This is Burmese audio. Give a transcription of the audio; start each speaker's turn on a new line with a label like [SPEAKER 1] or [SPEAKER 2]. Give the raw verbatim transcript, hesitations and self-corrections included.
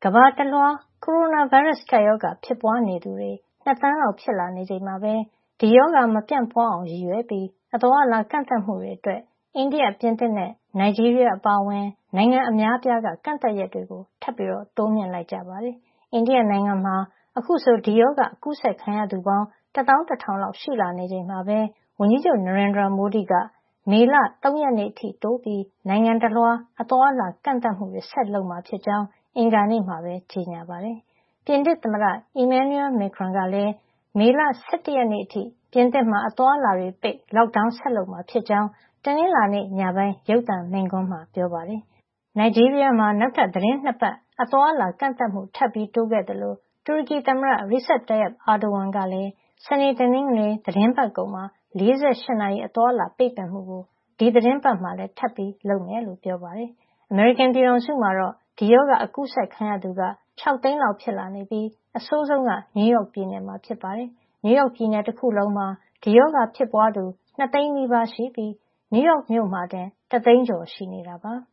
[SPEAKER 1] ကမ္ဘာတလွှား ကိုရိုနာဗိုင်းရပ်စ်ကပ်ရောဂါဖြစ်ပွားနေသူတွေနှစ်သန်းလောက်ဖြစ်လာနေချိန်မှာပဲဒီရောဂါမပြန့်ပွားအောင်ရည်ရွယ်ပြီးအသွားအလာကန့်သတ်မှုတွေအတွက်အိန္ဒိယ၊ပြင်သစ်နဲ့နိုင်ဂျီးရီးယားအပါအဝင်နိုင်ငံအများအပြားကကန့်သတ်ရက်တွေကိုထပ်ပြီးတိုးမြှင့်လိုက်ကြပါတယ်။အိန္ဒိယနိုင်ငံမှာအခုဆိုဒီရောဂါအကူးစက်ခံရသူပေါင်းတသောင်းတထောင်လောက်ရှိလာနေချိန်မှာပဲဝန်ကြီးချုပ်နရိန်ဒရာမိုဒီကမေလ၃ရက်နေ့အထိတိုးပြီးနိုင်ငံတလွှားအသွားအလာကန့်သတ်မှုတွေဆက်လုပ်မှာဖြစ်ကြောင်းအင်္ဂါနေ့မှာပဲကြေညာပါတယ်။ပြင်သစ်သမ္မတ Emmanuel Macron ကလည်းမေလ၁၁ရက်နေ့အထိပြင်သစ်မှာအသွားအလာတွေပိတ် lockdown ဆက်လုပ်မှာဖြစ်ကြောင်းတနင်္လာနေ့ညပိုင်းရုပ်သံမိန့်ခွန်းမှာပြောပါတယ်။နိုင်ဂျီးရီးယားမှာနောက်ထပ်သီတင်းနှစ်ပတ်အသွားအလာကန့်သတ်မှုထပ်ပြီးတိုးခဲ့သလိုတူရကီသမ္မတ Recep Tayyip Erdogan ကလည်းစနေ၊တနင်္ဂနွေသီတင်းပတ်ကုန်မှာ၄၈နာရီအသွားအလာပိတ်ပင်မှုကိုဒီသီတင်းပတ်မှာလည်းထပ်ပြီးလုပ်မယ်လို့ပြောပါတယ်။အမေရိကန်ပြည်ထောင်စုမှာတော့ဒီရောဂါအကူးစက်ခံရသူက၆သိန်းလောက်ဖြစ်လာနေပြီးအဆိုးဆုံးကနယူးယောက်ပြည်နယ်မှာဖြစ်ပါတယ်။နယူးယောက်ပြည်နယ်တခုလုံးမှာဒီရောဂါဖြစ်ပွားသူ၂သိန်းနီးပါးရှိပြီးနယူးယောက်မြို့မှာတင်တသိန်းကျော်ရှိနေတာပါ။